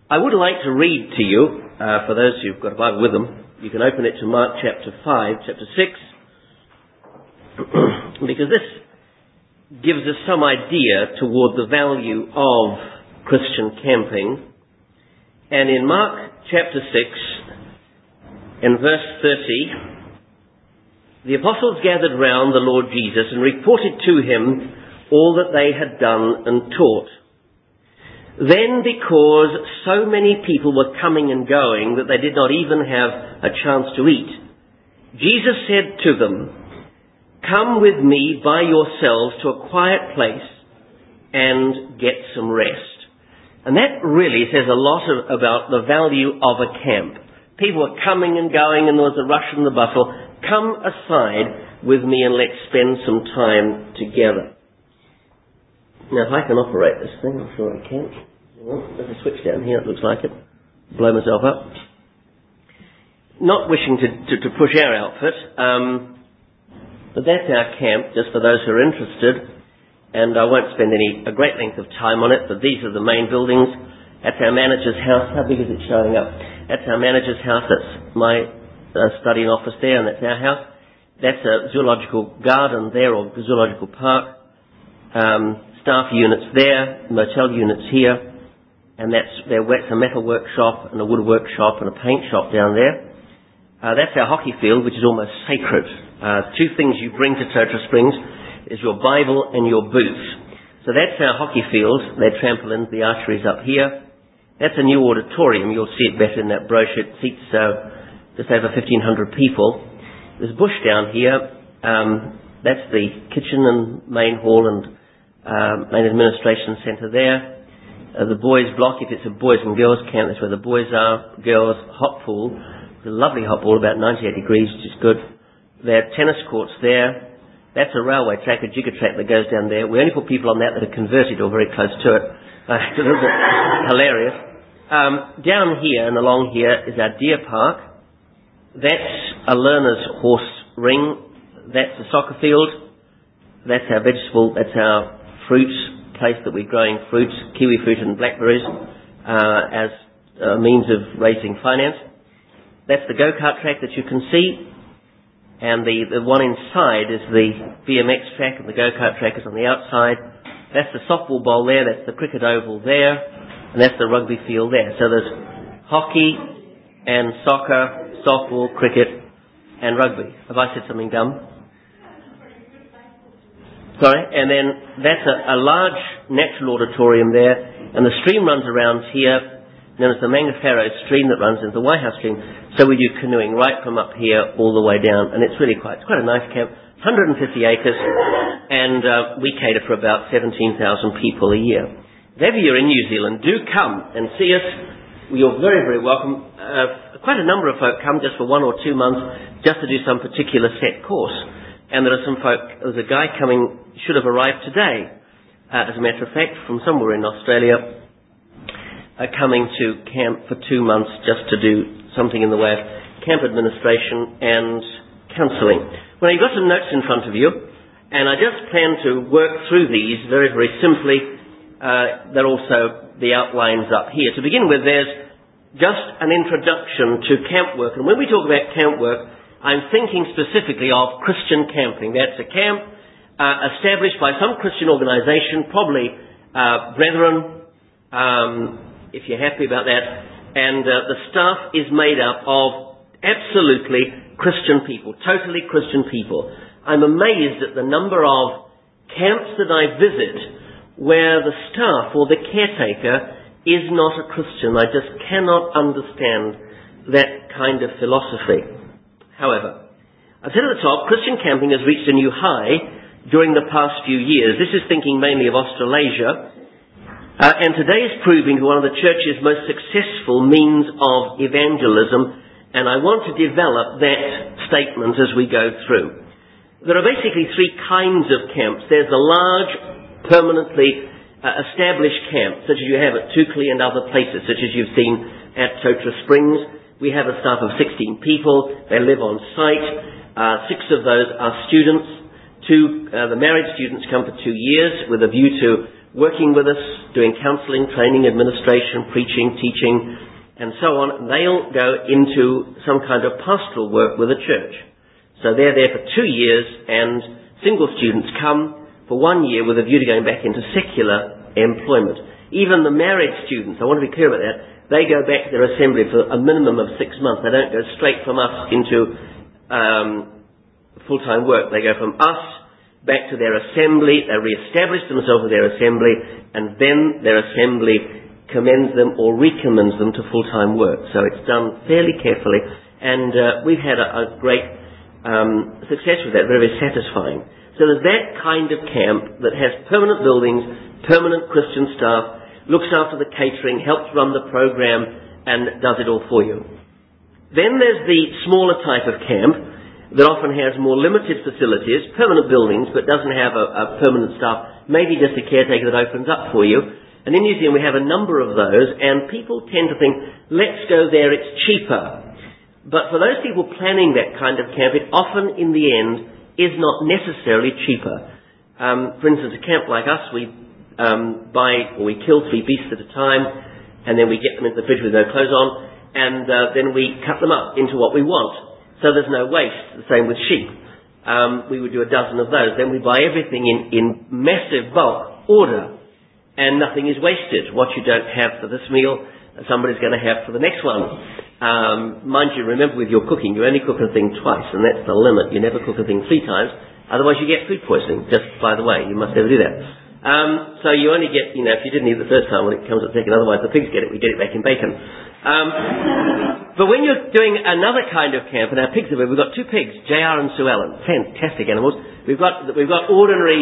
I would like to read to you, for those who've got a Bible with them, you can open it to Mark chapter 5, chapter 6, because this gives us some idea toward the value of Christian camping. And in Mark chapter 6, in verse 30, the apostles gathered round the Lord Jesus and reported to him all that they had done and taught. Then, because so many people were coming and going that they did not even have a chance to eat, Jesus said to them, "Come with me by yourselves to a quiet place and get some rest." And that really says a lot about the value of a camp. People were coming and going and there was a rush and the bustle. Come aside with me and let's spend some time together. Now, if I can operate this thing, I'm sure I can. There's a switch down here, it looks like it. Blow myself up. Not wishing to push our outfit, but that's our camp, just for those who are interested. And I won't spend a great length of time on it, but these are the main buildings. That's our manager's house. How big is it showing up? That's our manager's house. That's my study and office there, and that's our house. That's a zoological garden there, or zoological park. Staff units there, motel units here. And that's a metal workshop and a wood workshop and a paint shop down there. That's our hockey field, which is almost sacred. Two things you bring to Totara Springs is your Bible and your boots. So that's our hockey field. Their trampolines, the archery's up here. That's a new auditorium. You'll see it better in that brochure. It seats just over 1,500 people. There's a bush down here. That's the kitchen and main hall and main administration centre there. The boys' block, if it's a boys and girls camp, that's where the boys are. Girls' hot pool. It's a lovely hot pool, about 98 degrees, which is good. There are tennis courts there. That's a railway track, a jigger track that goes down there. We only put people on that are converted or very close to it. It's a little bit hilarious. Down here and along here is our deer park. That's a learner's horse ring. That's a soccer field. That's our vegetable, that's our fruits place that we're growing fruits, kiwi fruit and blackberries, as a means of raising finance. That's the go-kart track that you can see. And the one inside is the BMX track, and the go-kart track is on the outside. That's the softball bowl there, that's the cricket oval there, and that's the rugby field there. So there's hockey and soccer, softball, cricket, and rugby. Have I said something dumb? Sorry, and then that's a large natural auditorium there, and the stream runs around here, known as the Mangafaro stream that runs into the Waiha stream. So we do canoeing right from up here all the way down, and it's quite a nice camp, 150 acres, and we cater for about 17,000 people a year. If ever you're in New Zealand, do come and see us. You're very, very welcome. Quite a number of folk come just for 1 or 2 months just to do some particular set course. And there are some folk, there's a guy coming, should have arrived today, as a matter of fact, from somewhere in Australia, coming to camp for 2 months just to do something in the way of camp administration and counselling. Well, you've got some notes in front of you, and I just plan to work through these very, very simply. They're also the outlines up here. To begin with, there's just an introduction to camp work. And when we talk about camp work, I'm thinking specifically of Christian camping. That's a camp established by some Christian organisation, probably Brethren, if you're happy about that. And the staff is made up of absolutely Christian people, totally Christian people. I'm amazed at the number of camps that I visit where the staff or the caretaker is not a Christian. I just cannot understand that kind of philosophy. However, I've said at the top, Christian camping has reached a new high during the past few years. This is thinking mainly of Australasia. And today is proving to one of the church's most successful means of evangelism. And I want to develop that statement as we go through. There are basically 3 kinds of camps. There's the large, permanently established camps, such as you have at Tukli and other places, such as you've seen at Totara Springs. We have a staff of 16 people. They live on site. 6 of those are students. The married students come for 2 years with a view to working with us, doing counselling, training, administration, preaching, teaching, and so on. And they'll go into some kind of pastoral work with a church. So they're there for 2 years, and single students come for 1 year with a view to going back into secular employment. Even the married students, I want to be clear about that, they go back to their assembly for a minimum of 6 months. They don't go straight from us into full-time work. They go from us back to their assembly, they re-establish themselves with their assembly, and then their assembly commends them or recommends them to full-time work. So it's done fairly carefully, and we've had a great success with that, very, very satisfying. So there's that kind of camp that has permanent buildings, permanent Christian staff, looks after the catering, helps run the program, and does it all for you. Then there's the smaller type of camp that often has more limited facilities, permanent buildings, but doesn't have a permanent staff, maybe just a caretaker that opens up for you. And in New Zealand we have a number of those, and people tend to think, let's go there, it's cheaper. But for those people planning that kind of camp, it often, in the end, is not necessarily cheaper. For instance, a camp like us, we we kill 3 beasts at a time, and then we get them into the fridge with no clothes on, and then we cut them up into what we want. So there's no waste. The same with sheep. We would do a dozen of those. Then we buy everything in massive bulk order, and nothing is wasted. What you don't have for this meal, somebody's going to have for the next one. Mind you, remember with your cooking, you only cook a thing twice, and that's the limit. You never cook a thing 3 times, otherwise you get food poisoning. Just by the way, you must never do that. So you only get, if you didn't eat the first time, when it comes at second, otherwise the pigs get it, we get it back in bacon. But when you're doing another kind of camp, and our pigs are, we've got 2 pigs, JR and Sue Ellen, fantastic animals. We've got ordinary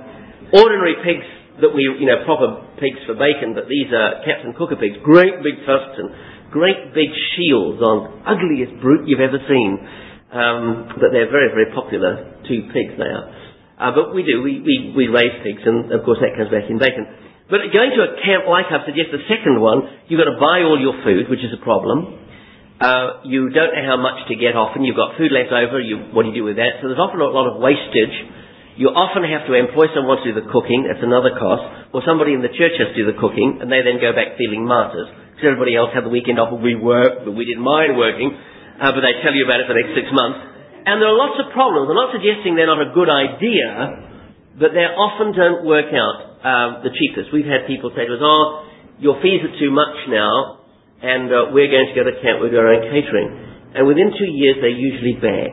pigs that proper pigs for bacon, but these are Captain Cooker pigs, great big tusks and great big shields on, ugliest brute you've ever seen. But they're very, very popular, 2 pigs they are. But we raise pigs, and of course that comes back in bacon. But going to a camp like I've suggested, the second one, you've got to buy all your food, which is a problem. You don't know how much to get often. You've got food left over. What do you do with that? So there's often a lot of wastage. You often have to employ someone to do the cooking. That's another cost. Or somebody in the church has to do the cooking, and they then go back feeling martyrs. Because everybody else had the weekend off, and we worked, but we didn't mind working. But they tell you about it for the next 6 months. And there are lots of problems. I'm not suggesting they're not a good idea, but they often don't work out the cheapest. We've had people say to us, your fees are too much now, and we're going to go to camp with our own catering. And within 2 years, they're usually back.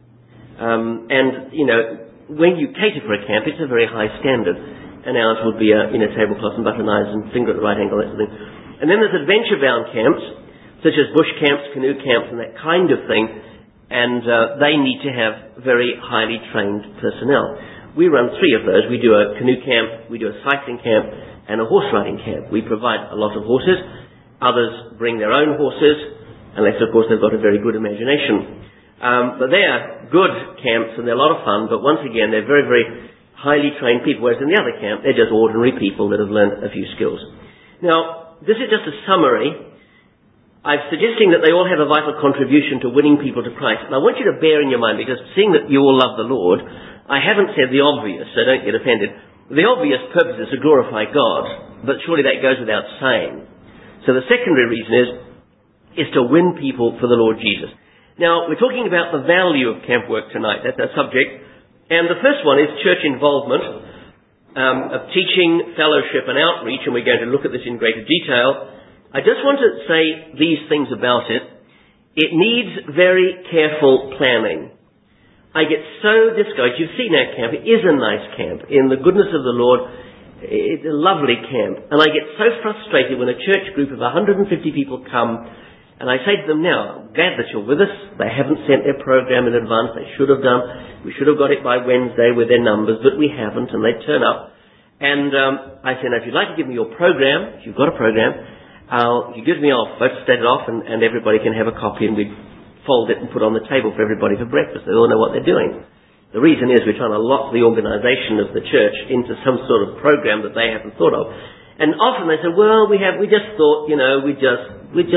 When you cater for a camp, it's a very high standard. And ours would be tablecloth and butter knives and finger at the right angle, that sort of thing. And then there's adventure-bound camps, such as bush camps, canoe camps, and that kind of thing. And they need to have very highly trained personnel. We run 3 of those. We do a canoe camp, we do a cycling camp, and a horse riding camp. We provide a lot of horses. Others bring their own horses, unless, of course, they've got a very good imagination. But they are good camps, and they're a lot of fun, but once again, they're very, very highly trained people, whereas in the other camp, they're just ordinary people that have learned a few skills. Now, this is just a summary. I'm suggesting that they all have a vital contribution to winning people to Christ. And I want you to bear in your mind, because seeing that you all love the Lord, I haven't said the obvious, so don't get offended. The obvious purpose is to glorify God, but surely that goes without saying. So the secondary reason is to win people for the Lord Jesus. Now, we're talking about the value of camp work tonight. That's our subject. And the first one is church involvement, of teaching, fellowship and outreach, and we're going to look at this in greater detail. I just want to say these things about it. It needs very careful planning. I get so discouraged. You've seen our camp. It is a nice camp. In the goodness of the Lord, it's a lovely camp. And I get so frustrated when a church group of 150 people come, and I say to them, now, I'm glad that you're with us. They haven't sent their program in advance. They should have done. We should have got it by Wednesday with their numbers, but we haven't, and they turn up. And I say, now, if you'd like to give me your program, if you've got a program, you give me off, photostat it off, and everybody can have a copy, and we'd fold it and put on the table for everybody for breakfast. They all know what they're doing. The reason is we're trying to lock the organisation of the church into some sort of program that they haven't thought of. And often they say, well, we just thought, it's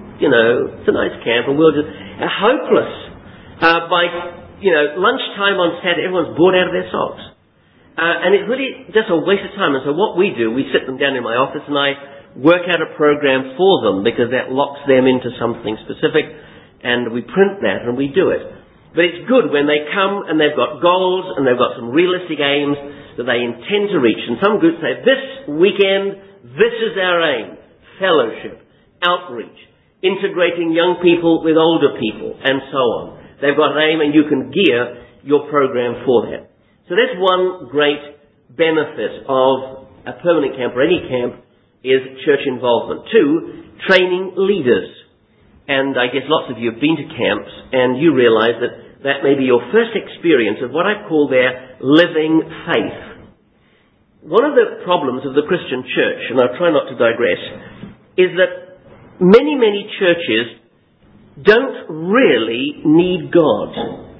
a nice camp, and we'll just, hopeless. By lunchtime on Saturday, everyone's bored out of their socks. And it's really just a waste of time. And so what we do, we sit them down in my office and I work out a program for them because that locks them into something specific, and we print that and we do it. But it's good when they come and they've got goals and they've got some realistic aims that they intend to reach. And some groups say, this weekend, this is our aim. Fellowship, outreach, integrating young people with older people, and so on. They've got an aim and you can gear your program for that. So that's one great benefit of a permanent camp or any camp is church involvement. Two, training leaders. And I guess lots of you have been to camps and you realize that that may be your first experience of what I call their living faith. One of the problems of the Christian church, and I'll try not to digress, is that many, many churches don't really need God.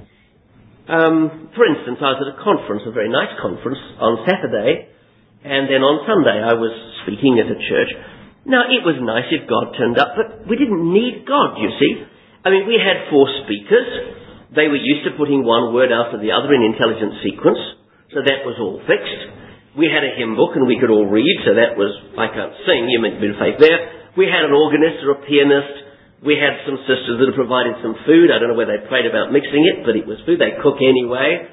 For instance, I was at a conference, a very nice conference, on Saturday, and then on Sunday I was speaking at a church. Now, it was nice if God turned up, but we didn't need God, you see. I mean, we had 4 speakers. They were used to putting one word after the other in intelligent sequence, so that was all fixed. We had a hymn book and we could all read, so that was, I can't sing, you meant a bit of faith there. We had an organist or a pianist. We had some sisters that had provided some food. I don't know whether they prayed about mixing it, but it was food. They cook anyway.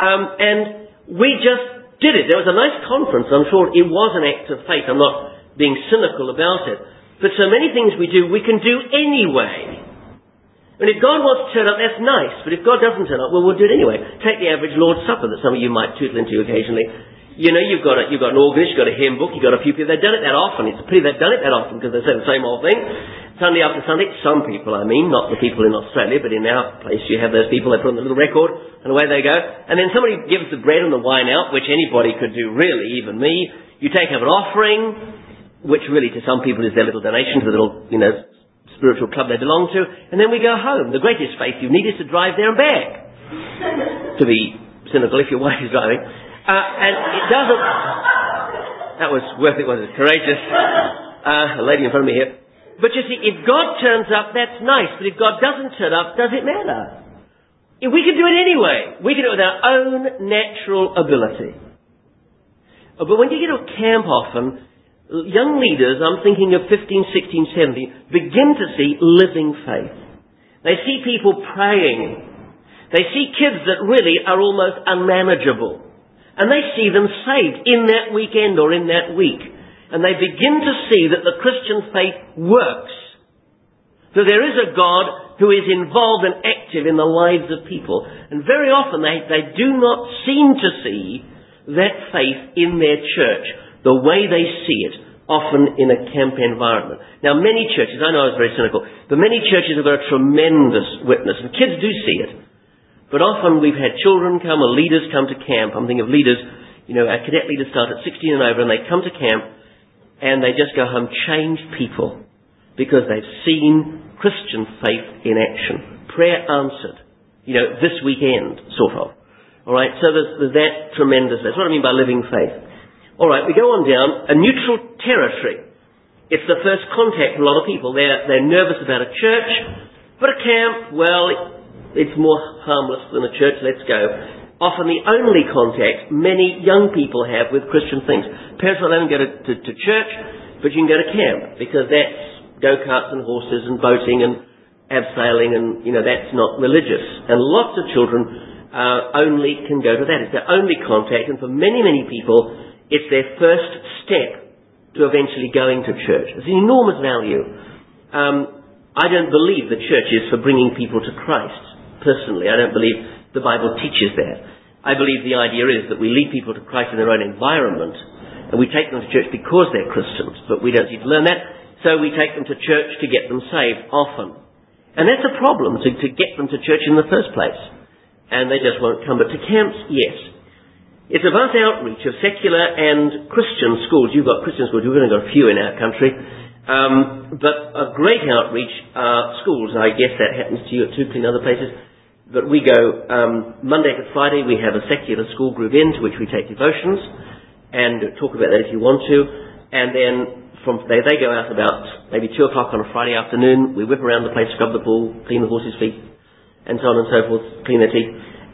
And we just did it. There was a nice conference. I'm sure it was an act of faith. I'm not being cynical about it. But so many things we do, we can do anyway. And if God wants to turn up, that's nice. But if God doesn't turn up, well, we'll do it anyway. Take the average Lord's Supper that some of you might tootle into occasionally. You know, you've got an organist, you've got a hymn book, you've got a few people. They've done it that often. It's a pity they've done it that often because they say the same old thing. Sunday after Sunday, some people, I mean, not the people in Australia, but in our place you have those people, they put on the little record, and away they go. And then somebody gives the bread and the wine out, which anybody could do really, even me. You take up an offering, which really to some people is their little donation to the little, spiritual club they belong to, and then we go home. The greatest faith you need is to drive there and back. To be cynical, if your wife is driving. And it doesn't... That was worth it, wasn't it? Courageous. A lady in front of me here. But you see, if God turns up, that's nice. But if God doesn't turn up, does it matter? We can do it anyway. We can do it with our own natural ability. But when you get to a camp often, young leaders, I'm thinking of 15, 16, 17, begin to see living faith. They see people praying. They see kids that really are almost unmanageable. And they see them saved in that weekend or in that week. And they begin to see that the Christian faith works. So there is a God who is involved and active in the lives of people. And very often they do not seem to see that faith in their church the way they see it, often in a camp environment. Now many churches, I know I was very cynical, but many churches have got a tremendous witness, and kids do see it. But often we've had children come or leaders come to camp. I'm thinking of leaders, our cadet leaders start at 16 and over, and they come to camp and they just go home changed people because they've seen Christian faith in action. Prayer answered, this weekend, sort of. All right, so there's that tremendous. That's what I mean by living faith. All right, we go on down. A neutral territory. It's the first contact for a lot of people. They're nervous about a church, but a camp, well, it's more harmless than a church. Let's go. Often the only contact many young people have with Christian things. Parents will let them go to church, but you can go to camp because that's go-karts and horses and boating and abseiling and, that's not religious. And lots of children only can go to that. It's their only contact, and for many, many people, it's their first step to eventually going to church. It's an enormous value. I don't believe the church is for bringing people to Christ, personally. I don't believe the Bible teaches that. I believe the idea is that we lead people to Christ in their own environment, and we take them to church because they're Christians, but we don't need to learn that, so we take them to church to get them saved, often. And that's a problem, to get them to church in the first place. And they just won't come. But to camps, yes. It's a vast outreach of secular and Christian schools. You've got Christian schools, we've only got a few in our country. But a great outreach are schools. I guess that happens to you at Tupelo and other places. But we go Monday to Friday, we have a secular school group in to which we take devotions and talk about that if you want to. And then from there they go out about maybe 2 o'clock on a Friday afternoon. We whip around the place, scrub the pool, clean the horses' feet, and so on and so forth, clean their teeth.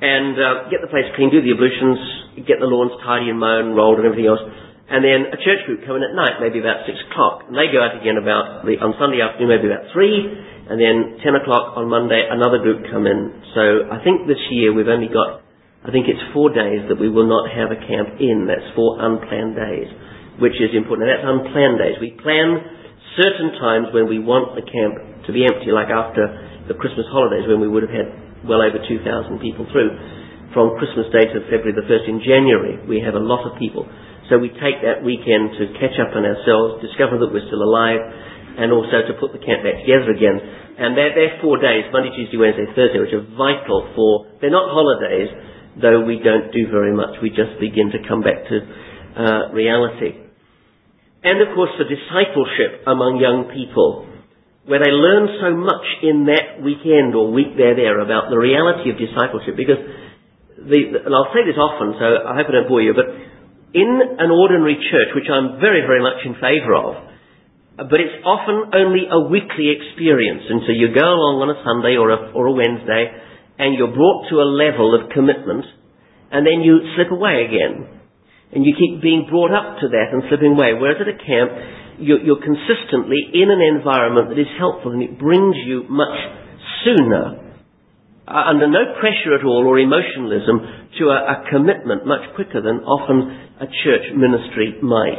and get the place clean, do the ablutions, get the lawns tidy and mown, rolled and everything else. And then a church group come in at night, maybe about 6 o'clock. And they go out again on Sunday afternoon, maybe about 3. And then 10 o'clock on Monday, another group come in. So I think this year we've only got, I think it's 4 days that we will not have a camp in. That's 4 unplanned days, which is important. And that's unplanned days. We plan certain times when we want the camp to be empty, like after the Christmas holidays when we would have had well over 2,000 people through. From Christmas Day to February the 1st in January, we have a lot of people. So we take that weekend to catch up on ourselves, discover that we're still alive, and also to put the camp back together again. And they're 4 days, Monday, Tuesday, Wednesday, Thursday, which are vital for, they're not holidays, though we don't do very much. We just begin to come back to reality. And of course the discipleship among young people, where they learn so much in that weekend or week there about the reality of discipleship. Because, and I'll say this often, so I hope I don't bore you, but in an ordinary church, which I'm very, very much in favour of, but it's often only a weekly experience. And so you go along on a Sunday or a Wednesday, and you're brought to a level of commitment, and then you slip away again. And you keep being brought up to that and slipping away. Whereas at a camp, you're consistently in an environment that is helpful, and it brings you much sooner, under no pressure at all or emotionalism, to a commitment much quicker than often a church ministry might.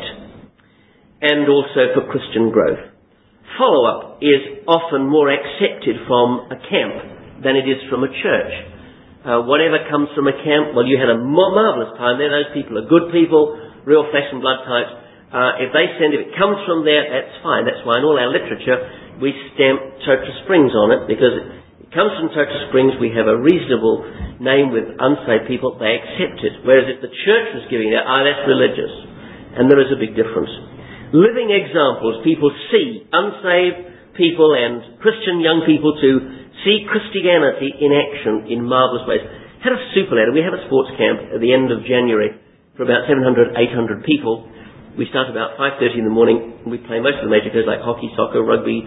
And also for Christian growth. Follow-up is often more accepted from a camp than it is from a church. Whatever comes from a camp, well, you had a marvellous time there. Those people are good people, real flesh and blood types. If it comes from there, that's fine. That's why in all our literature we stamp Total Springs on it, because it comes from Total Springs. We have a reasonable name with unsaved people. They accept it. Whereas if the church was giving it, that's religious. And there is a big difference. Living examples, people see unsaved people and Christian young people to see Christianity in action in marvellous ways. Had a super ladder. We have a sports camp at the end of January for about 700, 800 people. We start about 5:30 in the morning, and we play most of the major games like hockey, soccer, rugby,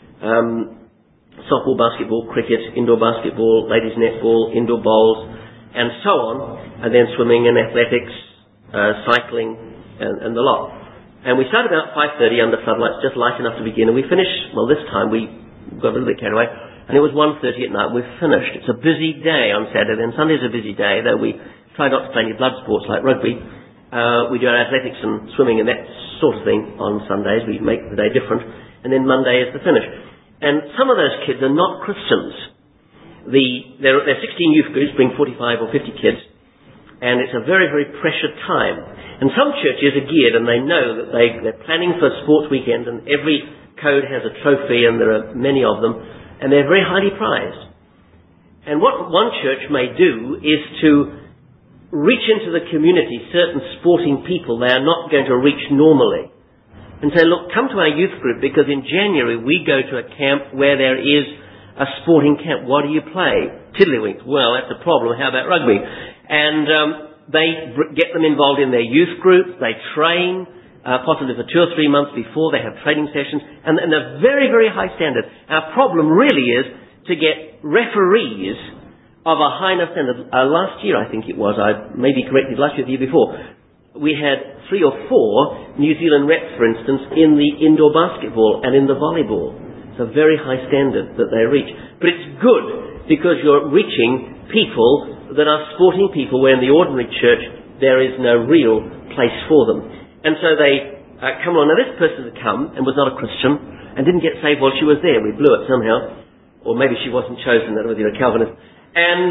softball, basketball, cricket, indoor basketball, ladies netball, indoor bowls, and so on, and then swimming and athletics, cycling, and the lot. And we start about 5:30 under floodlights, just light enough to begin, and we finish, well, this time we got a little bit carried away, and it was 1:30 at night. We've finished. It's a busy day on Saturday, and Sunday's a busy day, though we try not to play any blood sports like rugby. We do our athletics and swimming and that sort of thing on Sundays. We make the day different. And then Monday is the finish. And some of those kids are not Christians. They're 16 youth groups, bring 45 or 50 kids. And it's a very, very pressured time. And some churches are geared, and they know that they're planning for a sports weekend, and every code has a trophy, and there are many of them, and they're very highly prized. And what one church may do is to reach into the community certain sporting people they are not going to reach normally. And say, look, come to our youth group, because in January we go to a camp where there is a sporting camp. What do you play? Tiddlywinks. Well, that's a problem. How about rugby? And they get them involved in their youth group. They train, possibly for 2 or 3 months before. They have training sessions. And a very, very high standard. Our problem really is to get referees of a high enough standard. Last year, I think it was, I may be corrected, last year, the year before, we had 3 or 4 New Zealand reps, for instance, in the indoor basketball and in the volleyball. It's a very high standard that they reach. But it's good, because you're reaching people that are sporting people, where in the ordinary church there is no real place for them. And so they come along. Now this person had come and was not a Christian and didn't get saved while she was there. We blew it somehow. Or maybe she wasn't chosen, that was, a Calvinist. And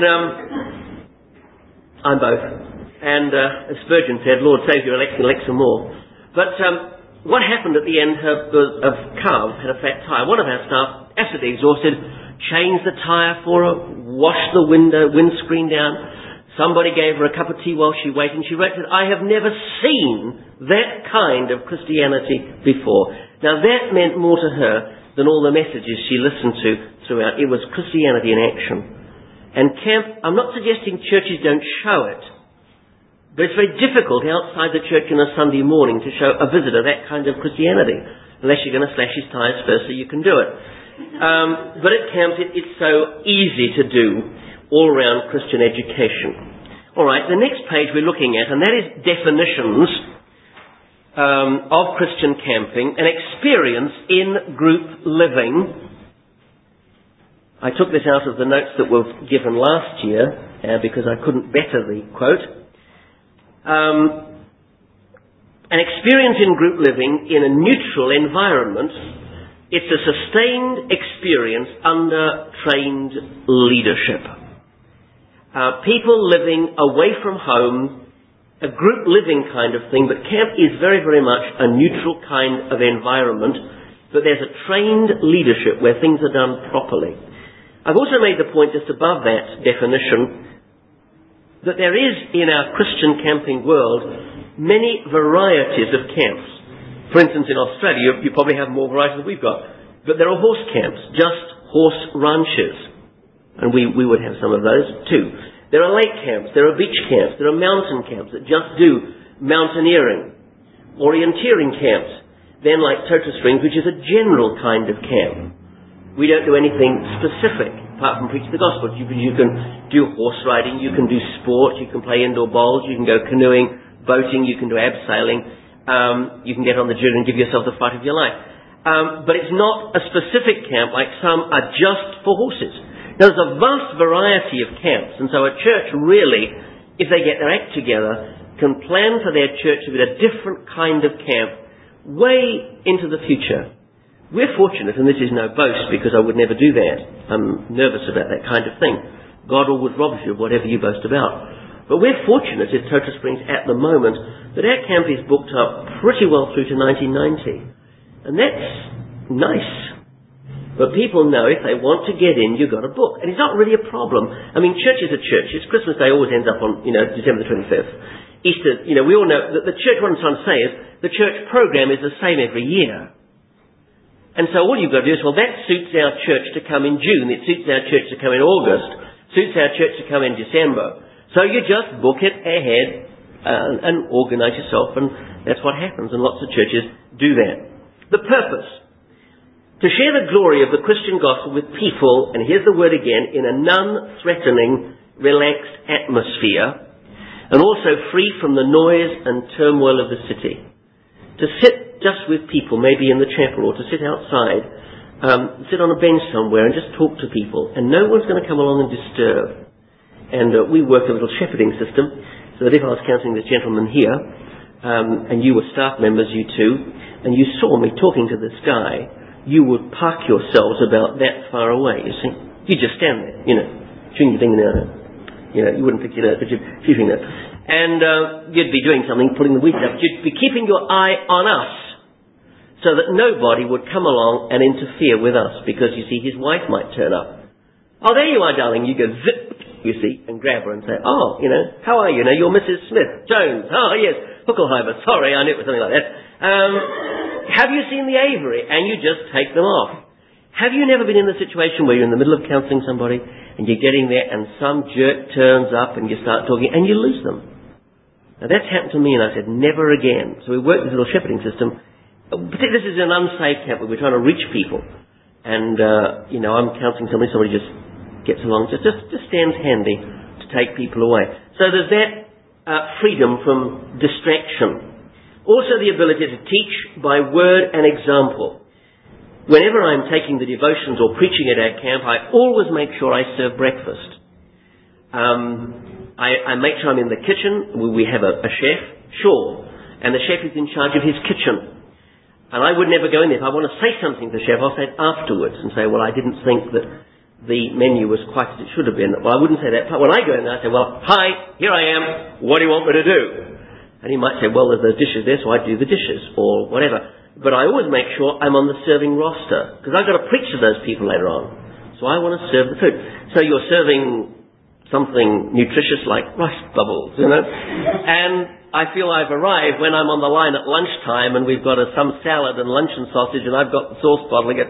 I'm both. And as Spurgeon said, Lord, save your elect and elect some more. But what happened at the end of Carve had a flat tyre. One of our staff, absolutely exhausted, changed the tyre for her, washed the windscreen down. Somebody gave her a cup of tea while she waited, and she wrote that, I have never seen that kind of Christianity before. Now that meant more to her than all the messages she listened to throughout. It was Christianity in action. And camp, I'm not suggesting churches don't show it, but it's very difficult outside the church on a Sunday morning to show a visitor that kind of Christianity, unless you're going to slash his tyres first so you can do it. But at camp, it's so easy to do all-round Christian education. All right, the next page we're looking at, and that is definitions of Christian camping, an experience in group living. I took this out of the notes that were given last year because I couldn't better the quote. An experience in group living in a neutral environment. It's a sustained experience under trained leadership. People living away from home, a group living kind of thing, but camp is very, very much a neutral kind of environment, but there's a trained leadership where things are done properly. I've also made the point just above that definition that there is in our Christian camping world many varieties of camps. For instance, in Australia, you probably have more varieties than we've got, but there are horse camps, just horse ranches, and we would have some of those too. There are lake camps, there are beach camps, there are mountain camps that just do mountaineering, orienteering camps, then like Total Springs, which is a general kind of camp. We don't do anything specific, apart from preach the gospel. You can do horse riding, you can do sport, you can play indoor bowls, you can go canoeing, boating, you can do abseiling, you can get on the dune and give yourself the fight of your life. But it's not a specific camp like some are just for horses. There's a vast variety of camps, and so a church really, if they get their act together, can plan for their church to be a different kind of camp way into the future. We're fortunate, and this is no boast because I would never do that. I'm nervous about that kind of thing. God would rob you of whatever you boast about. But we're fortunate at Total Springs at the moment that our camp is booked up pretty well through to 1990. And that's nice. But people know if they want to get in, you've got to book. And it's not really a problem. I mean, churches are churches. Christmas Day always ends up on, December the 25th. Easter, we all know that the church, what I'm trying to say is, the church program is the same every year. And so all you've got to do is, well, that suits our church to come in June, it suits our church to come in August, suits our church to come in December. So you just book it ahead and organise yourself, and that's what happens, and lots of churches do that. The purpose: to share the glory of the Christian gospel with people, and here's the word again, in a non-threatening, relaxed atmosphere, and also free from the noise and turmoil of the city. To sit just with people, maybe in the chapel, or to sit outside, sit on a bench somewhere and just talk to people, and no one's going to come along and disturb. And we work a little shepherding system, so that if I was counseling this gentleman here, and you were staff members, you two, and you saw me talking to this guy, you would park yourselves about that far away, you see. You just stand there, chewing your fingernail. You wouldn't pick your nose, but you'd chew your nose. And you'd be doing something, pulling the weeds up. You'd be keeping your eye on us, so that nobody would come along and interfere with us, because, you see, his wife might turn up. Oh, there you are, darling. You go zip, you see, and grab her and say, oh, how are you? You're Mrs. Smith. Jones. Oh, yes. Huckelheimer. Sorry, I knew it was something like that. Have you seen the Aviary? And you just take them off. Have you never been in the situation where you're in the middle of counselling somebody, and you're getting there, and some jerk turns up, and you start talking, and you lose them? Now, that's happened to me, and I said, never again. So we worked this little shepherding system. This is an unsafe camp where we're trying to reach people. And, I'm counselling somebody just gets along, just stands handy to take people away. So there's that freedom from distraction. Also the ability to teach by word and example. Whenever I'm taking the devotions or preaching at our camp, I always make sure I serve breakfast. I make sure I'm in the kitchen. We have a chef, sure, and the chef is in charge of his kitchen. And I would never go in there. If I want to say something to the chef, I'll say it afterwards and say, well, I didn't think that the menu was quite as it should have been. Well, I wouldn't say that. When I go in there, I say, well, hi, here I am. What do you want me to do? And he might say, well, there's those dishes there, so I do the dishes, or whatever. But I always make sure I'm on the serving roster, because I've got to preach to those people later on. So I want to serve the food. So you're serving something nutritious like rice bubbles, and I feel I've arrived when I'm on the line at lunchtime and we've got some salad and luncheon sausage and I've got the sauce bottle and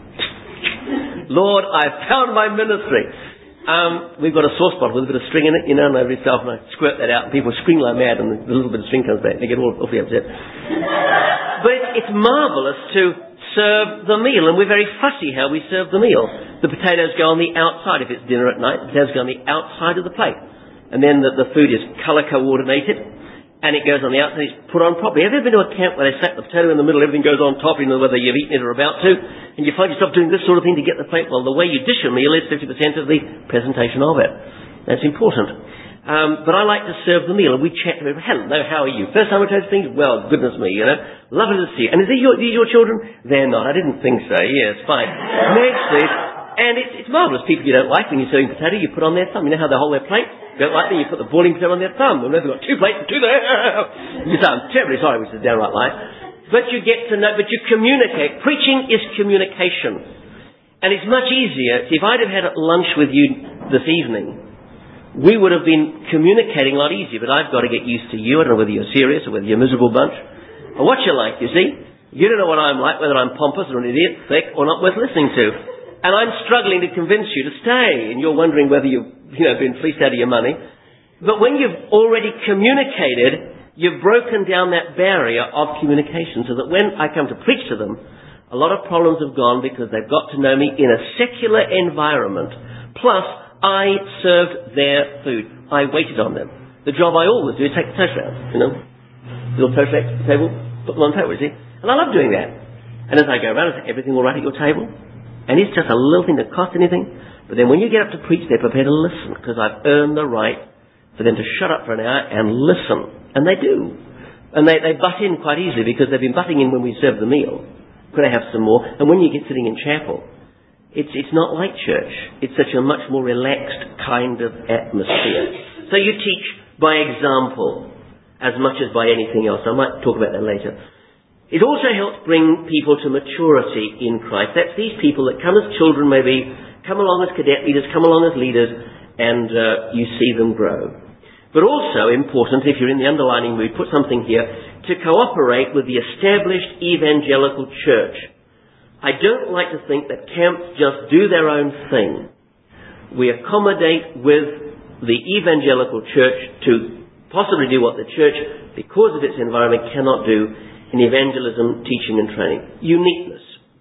Lord, I've found my ministry. We've got a sauce bottle with a bit of string in it, and over yourself, and I squirt that out and people scream like mad and the little bit of string comes back and they get all awfully upset. But it's marvellous to serve the meal, and we're very fussy how we serve the meal. The potatoes go on the outside. If it's dinner at night, the potatoes go on the outside of the plate. And then the food is colour coordinated, and it goes on the outside, it's put on properly. Have you ever been to a camp where they set the potato in the middle, everything goes on top, you know, whether you've eaten it or about to, and you find yourself doing this sort of thing to get the plate? Well, the way you dish a meal is 50% of the presentation of it. That's important. But I like to serve the meal, and we chat to everyone. Hello, how are you? First time I toast things? Well, goodness me, you know. Lovely to see you. And are these your children? They're not. I didn't think so. Yes, fine. Next, please. And it's marvellous. People you don't like when you're serving potato, you put on their thumb. You know how they hold their plate? You don't like them, you put the boiling potato on their thumb. And they've got 2 plates and 2 there. You say, I'm terribly sorry, which is a downright lie. But you get to know, but you communicate. Preaching is communication. And it's much easier. See, if I'd have had lunch with you this evening, we would have been communicating a lot easier, but I've got to get used to you. I don't know whether you're serious or whether you're a miserable bunch, or what you're like, you see. You don't know what I'm like, whether I'm pompous or an idiot, thick, or not worth listening to. And I'm struggling to convince you to stay, and you're wondering whether you've been fleeced out of your money. But when you've already communicated, you've broken down that barrier of communication, so that when I come to preach to them, a lot of problems have gone because they've got to know me in a secular environment. Plus, I served their food. I waited on them. The job I always do is take the toast round, you know. Little toast rack to the table, put them on the table, you see. And I love doing that. And as I go around, I say, everything all right at your table? And it's just a little thing that costs anything. But then when you get up to preach, they're prepared to listen, because I've earned the right for them to shut up for an hour and listen. And they do. And they butt in quite easily, because they've been butting in when we serve the meal. Could I have some more? And when you get sitting in chapel, it's not like church. It's such a much more relaxed kind of atmosphere. So you teach by example as much as by anything else. I might talk about that later. It also helps bring people to maturity in Christ. That's these people that come as children, maybe, come along as cadet leaders, come along as leaders, and you see them grow. But also important, if you're in the underlining mood, put something here, to cooperate with the established evangelical church. I don't like to think that camps just do their own thing. We accommodate with the evangelical church to possibly do what the church, because of its environment, cannot do in evangelism, teaching and training. Uniqueness.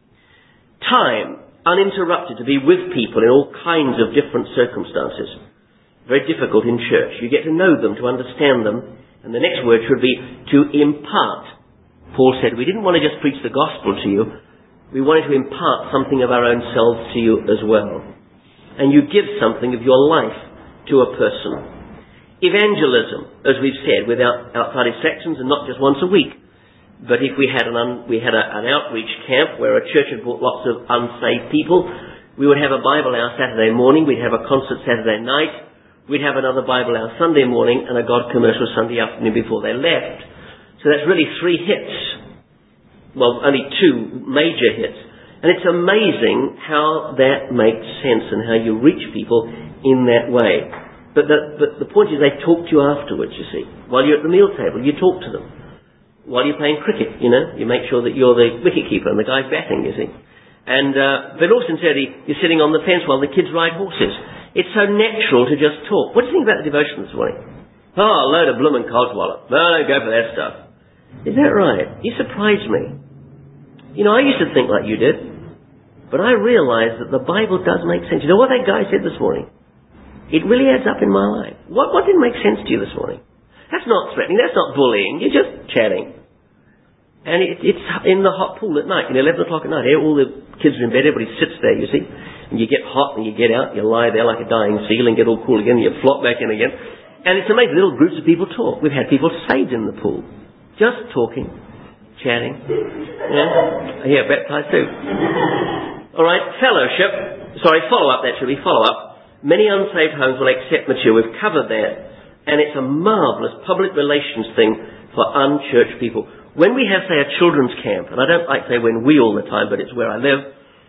Time, uninterrupted, to be with people in all kinds of different circumstances. Very difficult in church. You get to know them, to understand them, and the next word should be to impart. Paul said, we didn't want to just preach the gospel to you, we wanted to impart something of our own selves to you as well. And you give something of your life to a person. Evangelism, as we've said, without outside sections and not just once a week. But if we had an outreach camp where a church had brought lots of unsaved people, we would have a Bible hour Saturday morning, we'd have a concert Saturday night, we'd have another Bible hour Sunday morning, and a God commercial Sunday afternoon before they left. So that's really 3 hits. Well, only 2 major hits. And it's amazing how that makes sense and how you reach people in that way. But the point is they talk to you afterwards, you see. While you're at the meal table, you talk to them. While you're playing cricket, you know, you make sure that you're the wicket-keeper and the guy's batting, you see. And, but also sincerely, you're sitting on the fence while the kids ride horses. It's so natural to just talk. What do you think about the devotion this morning? Oh, a load of bloomin' codswallop. No, don't go for that stuff. Is that right? You surprised me. You know, I used to think like you did. But I realised that the Bible does make sense. You know what that guy said this morning? It really adds up in my life. What didn't make sense to you this morning? That's not threatening. That's not bullying. You're just chatting. And it's in the hot pool at night, 11 o'clock at night. All the kids are in bed, everybody sits there, you see. And you get hot and you get out, you lie there like a dying seal and get all cool again, and you flop back in again. And it's amazing, little groups of people talk. We've had people saved in the pool. Just talking, chatting. Yeah, baptized too. Alright, follow-up, that should be follow-up. Many unsaved homes will accept mature. We've covered that. And it's a marvellous public relations thing for unchurched people. When we have, say, a children's camp, and I don't like to say when we all the time, but it's where I live.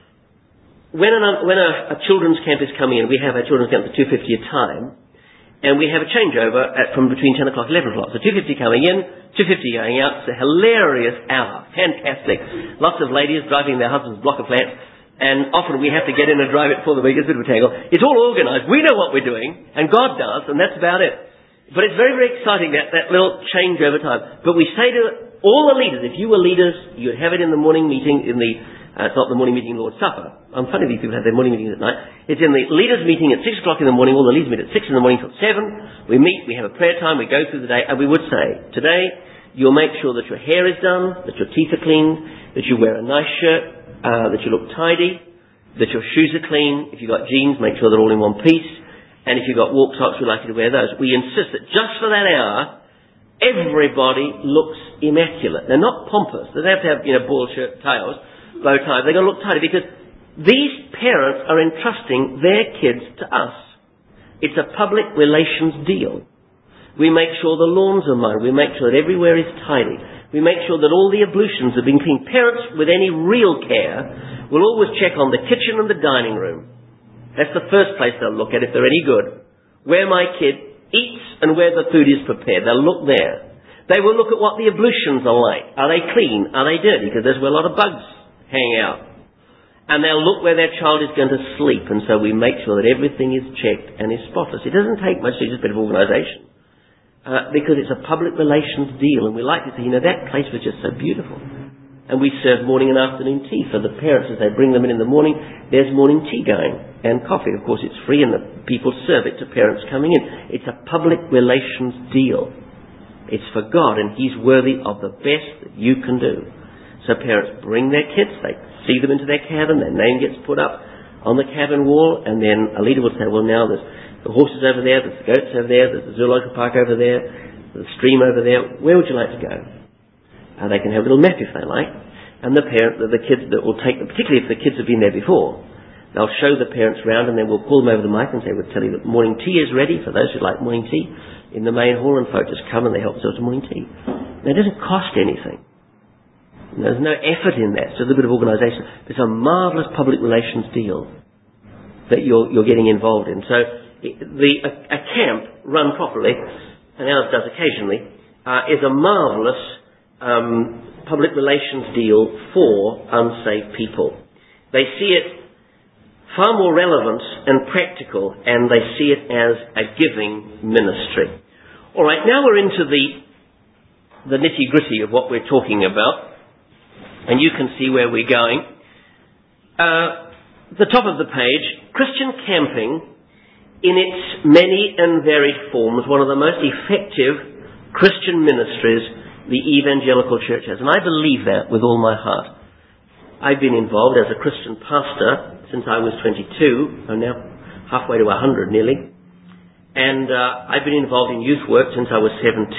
When a children's camp is coming in, we have our children's camp for $2.50 a time, and we have a changeover from between 10 o'clock and 11 o'clock. So $2.50 coming in, $2.50 going out. It's a hilarious hour. Fantastic. Lots of ladies driving their husband's block of flats, and often we have to get in and drive it for them. It gets a bit of a tangle. It's all organised. We know what we're doing, and God does, and that's about it. But it's very, very exciting, that little change over time. But we say to all the leaders, if you were leaders, you'd have it in the morning meeting, in the It's not the morning meeting Lord's Supper. I'm funny these people have their morning meetings at night. It's in the leaders' meeting at 6 o'clock in the morning. All the leaders meet at 6 in the morning till 7. We meet, we have a prayer time, we go through the day, and we would say, today you'll make sure that your hair is done, that your teeth are clean, that you wear a nice shirt, that you look tidy, that your shoes are clean. If you've got jeans, make sure they're all in one piece. And if you've got walk socks, we'd like you to wear those. We insist that just for that hour, everybody looks immaculate. They're not pompous. They don't have to have, ball shirt, tails, bow tie. They're going to look tidy because these parents are entrusting their kids to us. It's a public relations deal. We make sure the lawns are mowed. We make sure that everywhere is tidy. We make sure that all the ablutions have been cleaned. Parents with any real care will always check on the kitchen and the dining room. That's the first place they'll look at if they're any good. Where my kid eats and where the food is prepared. They'll look there. They will look at what the ablutions are like. Are they clean? Are they dirty? Because there's where a lot of bugs hang out. And they'll look where their child is going to sleep. And so we make sure that everything is checked and is spotless. It doesn't take much, it's just a bit of organisation. Because it's a public relations deal. And we like to say, that place was just so beautiful. And we serve morning and afternoon tea for the parents as they bring them in the morning. There's morning tea going and coffee. Of course, it's free and the people serve it to parents coming in. It's a public relations deal. It's for God and He's worthy of the best that you can do. So parents bring their kids, they see them into their cabin, their name gets put up on the cabin wall, and then a leader will say, well, now there's the horses over there, there's the goats over there, there's the zoological park over there, there's the stream over there. Where would you like to go? They can have a little map if they like. And the kids that will take them, particularly if the kids have been there before, they'll show the parents round and then we'll pull them over the mic and say, we'll tell you that morning tea is ready for those who like morning tea in the main hall, and folk just come and they help themselves to morning tea. Now, it doesn't cost anything. There's no effort in that. It's a little bit of organisation. It's a marvellous public relations deal that you're getting involved in. So a camp run properly, and ours does occasionally, is a marvellous public relations deal for unsaved people. They see it far more relevant and practical, and they see it as a giving ministry. All right, now we're into the nitty-gritty of what we're talking about, and you can see where we're going. The top of the page, Christian camping in its many and varied forms, one of the most effective Christian ministries the evangelical church has. And I believe that with all my heart. I've been involved as a Christian pastor since I was 22. I'm now halfway to 100 nearly. And I've been involved in youth work since I was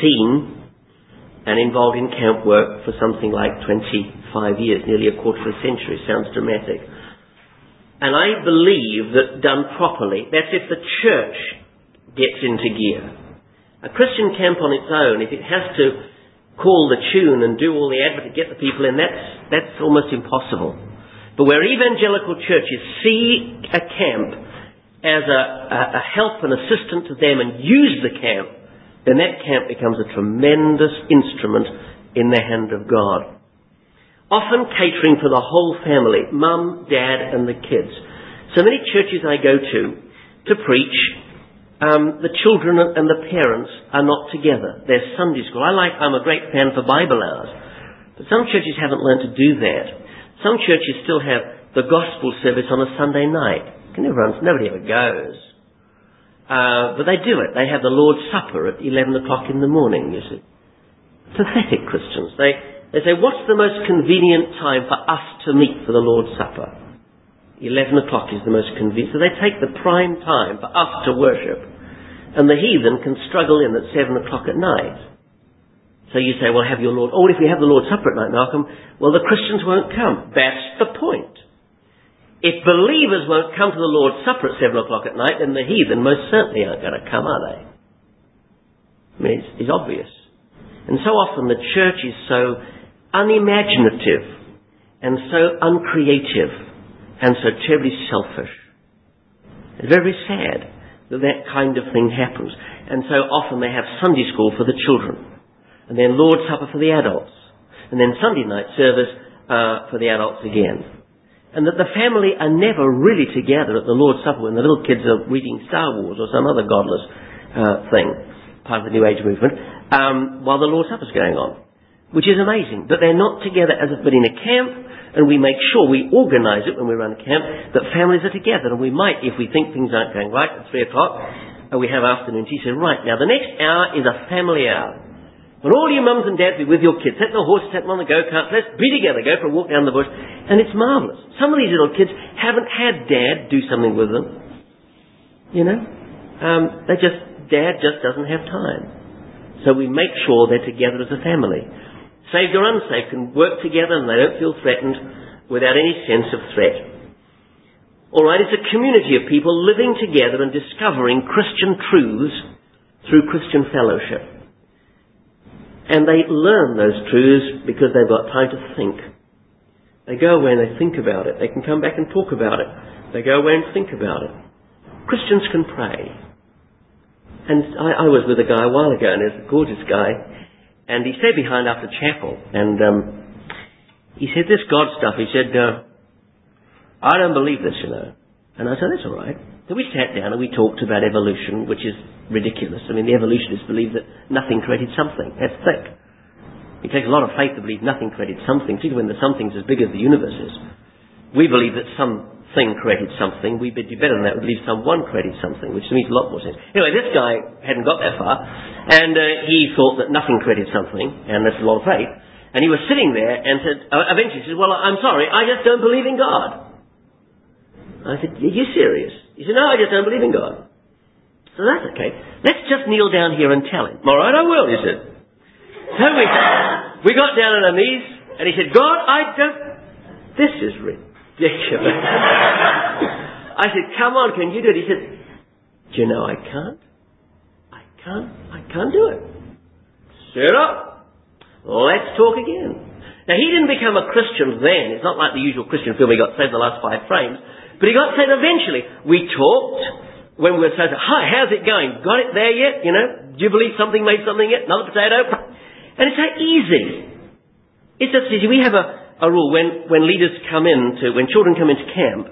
17 and involved in camp work for something like 25 years, nearly a quarter of a century. Sounds dramatic. And I believe that done properly, that's if the church gets into gear. A Christian camp on its own, if it has to call the tune and do all the advert to get the people in, that's almost impossible. But where evangelical churches see a camp as a help and assistant to them and use the camp, then that camp becomes a tremendous instrument in the hand of God. Often catering for the whole family, mum, dad and the kids. So many churches I go to preach, the children and the parents are not together. There's Sunday school. I'm a great fan for Bible hours. But some churches haven't learned to do that. Some churches still have the gospel service on a Sunday night. Nobody ever goes. But they do it. They have the Lord's Supper at 11 o'clock in the morning, you see. Pathetic Christians. They say, what's the most convenient time for us to meet for the Lord's Supper? 11 o'clock is the most convenient. So they take the prime time for us to worship. And the heathen can struggle in at 7 o'clock at night. So you say, well, have your Lord... Oh, if we have the Lord's Supper at night, Malcolm, well, the Christians won't come. That's the point. If believers won't come to the Lord's Supper at 7 o'clock at night, then the heathen most certainly aren't going to come, are they? I mean, it's obvious. And so often the church is so unimaginative and so uncreative and so terribly selfish. It's very sad that kind of thing happens. And so often they have Sunday school for the children, and then Lord's Supper for the adults, and then Sunday night service for the adults again. And that the family are never really together at the Lord's Supper when the little kids are reading Star Wars or some other godless thing, part of the New Age movement, while the Lord's Supper's going on, which is amazing. But they're not together but in a camp, And we make sure we organise it when we run a camp that families are together. And we might, if we think things aren't going right at 3 o'clock, and we have afternoon tea, say, right, now the next hour is a family hour. When all your mums and dads be with your kids, set the horses, set them on the go-kart, let's be together, go for a walk down the bush. And it's marvellous. Some of these little kids haven't had dad do something with them. You know? Dad just doesn't have time. So we make sure they're together as a family. Saved or unsaved can work together and they don't feel threatened without any sense of threat. Alright, it's a community of people living together and discovering Christian truths through Christian fellowship. And they learn those truths because they've got time to think. They go away and they think about it. They can come back and talk about it. They go away and think about it. Christians can pray. And I was with a guy a while ago, and he's a gorgeous guy, and he stayed behind after chapel, and he said, this God stuff, he said, I don't believe this, you know. And I said, that's all right. So we sat down and we talked about evolution, which is ridiculous. I mean, the evolutionists believe that nothing created something. That's thick. It takes a lot of faith to believe nothing created something, particularly when the something's as big as the universe is. We believe that something created something. We do better than that. We believe someone created something, which makes a lot more sense. Anyway, this guy hadn't got that far, and he thought that nothing created something, and that's a lot of faith. And he was sitting there and said, eventually he said, well, I'm sorry, I just don't believe in God. I said, are you serious? He said, no, I just don't believe in God. So that's okay. Let's just kneel down here and tell him. All right, I will, he said. So we got down on our knees, and he said, God, this is ridiculous. I said, come on, can you do it? He said, do you know I can't? I can't do it. Sit up. Let's talk again. Now, he didn't become a Christian then. It's not like the usual Christian film he got saved in the last 5 frames. But he got saved eventually. We talked when we were saying, hi, how's it going? Got it there yet? You know, do you believe something made something yet? Another potato? And it's so easy. It's just easy. We have a rule when children come into camp,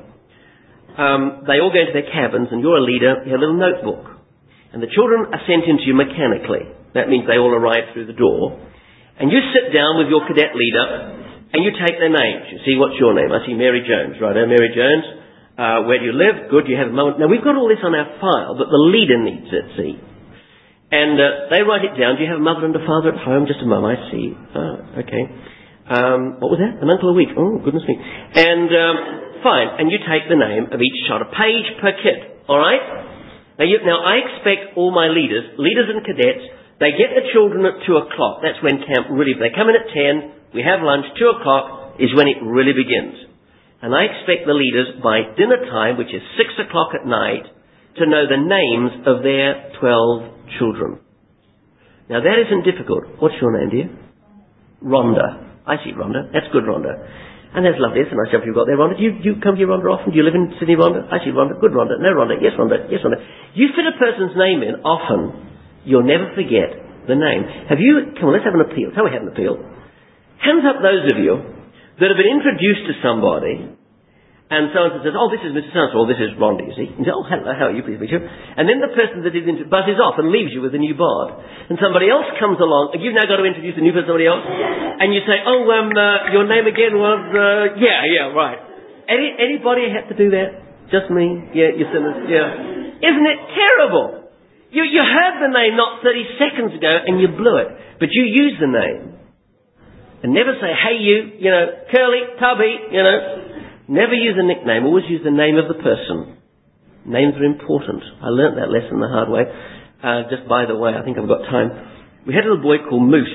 they all go into their cabins, and you're a leader, you have a little notebook. And the children are sent into you mechanically. That means they all arrive through the door. And you sit down with your cadet leader, and you take their names. You see, what's your name? I see Mary Jones. Right, Mary Jones. Where do you live? Good, you have a moment. Now, we've got all this on our file, but the leader needs it, see. And they write it down. Do you have a mother and a father at home? Just a moment, I see. Okay. What was that? An uncle a week. Oh, goodness me. And, fine. And you take the name of each child, a page per kid. All right? Now, I expect all my leaders and cadets, they get the children at 2 o'clock. That's when camp really, they come in at 10, we have lunch, 2 o'clock is when it really begins. And I expect the leaders by dinner time, which is 6 o'clock at night, to know the names of their 12 children. Now, that isn't difficult. What's your name, dear? Rhonda. I see Rhonda. That's good, Rhonda. And that's lovely. That's a nice job you've got there, Rhonda. Do you come here, Rhonda, often? Do you live in Sydney, Rhonda? I see Rhonda. Good, Rhonda. No, Rhonda. Yes, Rhonda. Yes, Rhonda. You fit a person's name in, often, you'll never forget the name. Come on, let's have an appeal. Tell me, have an appeal. Hands up those of you that have been introduced to somebody, and so-and-so says, oh, this is Mr. So-and-so, or this is Rhonda, you see. And you say, oh, hello, how are you, please meet you. And then the person that is buzzes off and leaves you with a new bod. And somebody else comes along, and you've now got to introduce a new person to somebody else. And you say, oh, your name again was, yeah, right. Anybody have to do that? Just me? Yeah, you sinners, yeah. Isn't it terrible? You heard the name not 30 seconds ago, and you blew it. But you use the name. And never say, hey, you, Curly, Tubby, Never use a nickname. Always use the name of the person. Names are important. I learnt that lesson the hard way. Just by the way, I think I've got time. We had a little boy called Moose.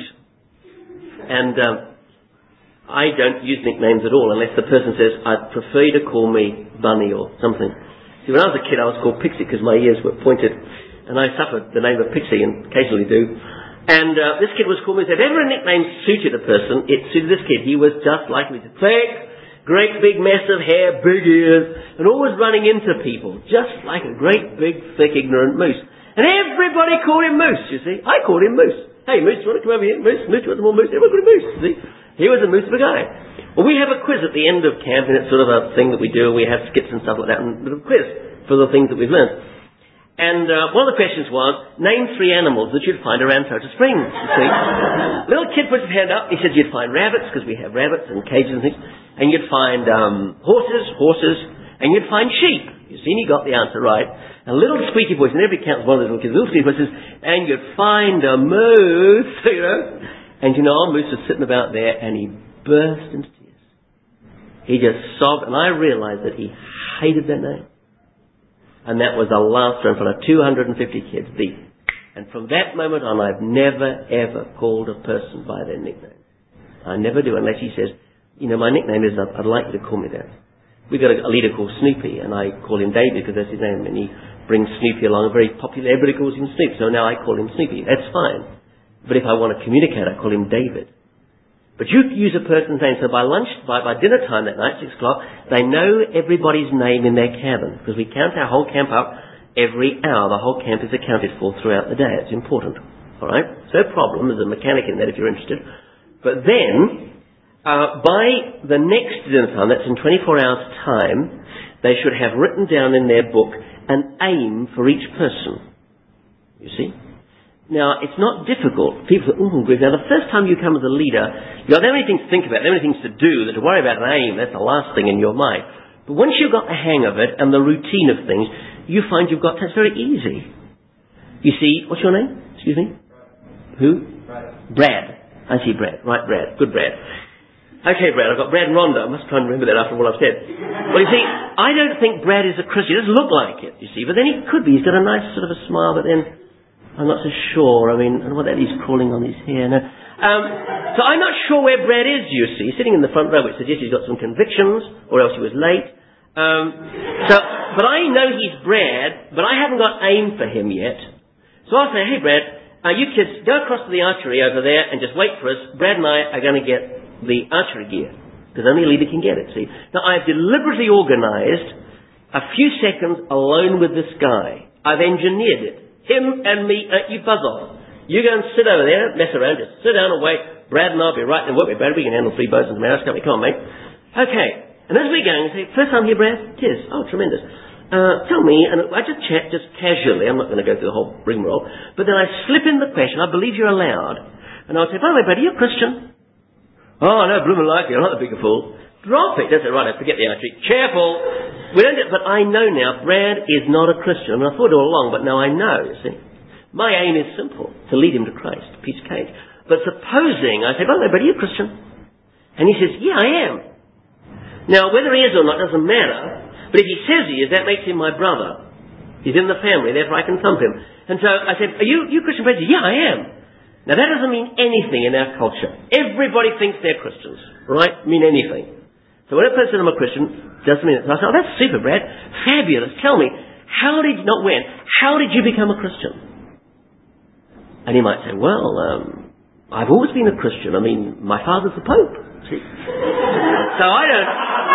And I don't use nicknames at all unless the person says, I'd prefer you to call me Bunny or something. See, when I was a kid, I was called Pixie because my ears were pointed. And I suffered the name of Pixie and occasionally do. And this kid was called Moose. If ever a nickname suited a person, it suited this kid. He was just like me. Thick. Great big mess of hair, big ears, and always running into people, just like a great big, thick, ignorant moose. And everybody called him Moose, you see. I called him Moose. Hey, Moose, do you want to come over here? Moose, do you want some more Moose? Everybody called him Moose, you see. He was a moose of a guy. Well, we have a quiz at the end of camp, and it's sort of a thing that we do. We have skits and stuff like that, and a quiz for the things that we've learned. And one of the questions was, name 3 animals that you'd find around Soda Springs, you see. Little kid puts his hand up, he said you'd find rabbits, because we have rabbits and cages and things, and you'd find horses, and you'd find sheep. You see, and he got the answer right. And a little squeaky voice, and every counts one of the little kids, little squeaky voice says, and you'd find a moose, you know. And you know, old Moose was sitting about there, and he burst into tears. He just sobbed, and I realized that he hated that name. And that was the last one in front of 250 kids. And from that moment on, I've never, ever called a person by their nickname. I never do, unless he says, you know, my nickname is, I'd like you to call me that. We've got a leader called Snoopy, and I call him David because that's his name, and he brings Snoopy along, a very popular, everybody calls him Snoopy, so now I call him Snoopy. That's fine. But if I want to communicate, I call him David. But you use a person's name, so by dinner time that night, 6 o'clock, they know everybody's name in their cabin, because we count our whole camp up every hour. The whole camp is accounted for throughout the day. It's important. Alright? So no problem, there's a mechanic in that if you're interested. But then, by the next dinner time, that's in 24 hours' time, they should have written down in their book an aim for each person. You see? Now, it's not difficult. People say, Griff, now the first time you come as a leader, you've got that many things to think about, that many things to do, that to worry about an aim, that's the last thing in your mind. But once you've got the hang of it and the routine of things, you find you've got that's very easy. You see, what's your name? Excuse me? Who? Brad. I see Brad. Right, Brad. Good Brad. Okay, Brad, I've got Brad and Rhonda. I must try and remember that after what I've said. Well, you see, I don't think Brad is a Christian. He doesn't look like it, you see, but then he could be. He's got a nice sort of a smile, but then I'm not so sure. I mean, I don't know what that is crawling on his hair. No. So I'm not sure where Brad is, you see, sitting in the front row, which suggests he's got some convictions, or else he was late. But I know he's Brad, but I haven't got aim for him yet. So I'll say, hey Brad, you kids, go across to the archery over there and just wait for us. Brad and I are going to get the archery gear, because only a leader can get it, see. Now I've deliberately organised a few seconds alone with this guy. I've engineered it. Him and me, you buzz off. You go and sit over there, mess around, just sit down and wait. Brad and I'll be right there. Won't be Brad, we can handle 3 boats and some arrows, can't we? Come on, mate. Okay. And as we go, you say, first time here, Brad? It is. Oh, tremendous. Tell me, and I just chat, just casually, I'm not going to go through the whole rigmarole, but then I slip in the question, I believe you're allowed. And I'll say, by the way, Brad, are you a Christian? Oh, no, blooming like you, I'm not the bigger fool. Drop it. That's it, right, I forget the archery. Careful. We don't get, but I know now, Brad is not a Christian. I mean, I thought it all along, but now I know, you see. My aim is simple, to lead him to Christ, piece of cake. But supposing, I say, by the way, Brad, are you a Christian? And he says, yeah, I am. Now, whether he is or not doesn't matter, but if he says he is, that makes him my brother. He's in the family, therefore I can thump him. And so I said, are you Christian, Brad? Yeah, I am. Now that doesn't mean anything in our culture. Everybody thinks they're Christians, right? Mean anything. So when a person says I'm a Christian, doesn't mean it. So I said, oh, that's super, Brad. Fabulous. Tell me, how did you become a Christian? And he might say, well, I've always been a Christian. I mean, my father's the Pope. See? So I don't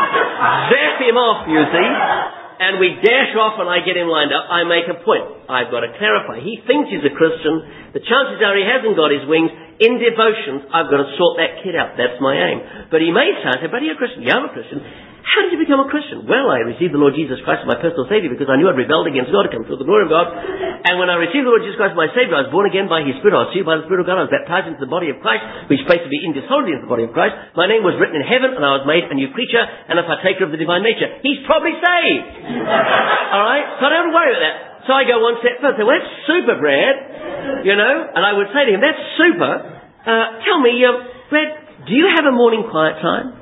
zap him off, you see, and we dash off and I get him lined up. I make a point. I've got to clarify. He thinks he's a Christian. The chances are he hasn't got his wings. In devotions, I've got to sort that kid out. That's my aim. But he may say, but are you a Christian? Yeah, I'm a Christian. How did you become a Christian? Well, I received the Lord Jesus Christ as my personal Saviour because I knew I'd rebelled against God to come through the glory of God. And when I received the Lord Jesus Christ as my Saviour, I was born again by His Spirit. I was sealed by the Spirit of God. I was baptized into the body of Christ, which placed me indissolubly into the body of Christ. My name was written in heaven, and I was made a new creature and a partaker of the divine nature. He's probably saved. Alright? So I don't worry about that. So I go one step further. Well, that's super, Brad. You know? And I would say to him, that's super. Tell me, Brad, do you have a morning quiet time?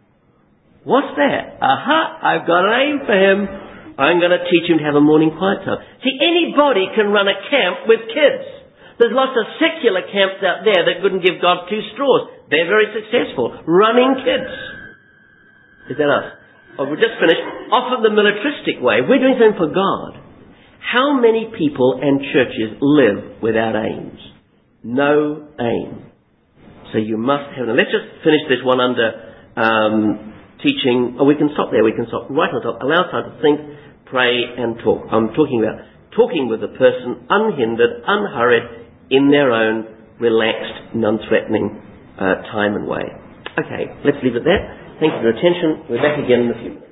What's that? Aha, I've got an aim for him. I'm going to teach him to have a morning quiet time. See, anybody can run a camp with kids. There's lots of secular camps out there that couldn't give God 2 straws. They're very successful. Running kids. Is that us? Oh, we'll just finish. Often the militaristic way. We're doing something for God. How many people and churches live without aims? No aim. So you must have... Now let's just finish this one under... teaching, we can stop there, we can stop right on top, allow time to think, pray and talk. I'm talking about talking with a person unhindered, unhurried, in their own relaxed, non-threatening time and way. Okay, let's leave it there. Thank you for your attention. We're back again in a few minutes.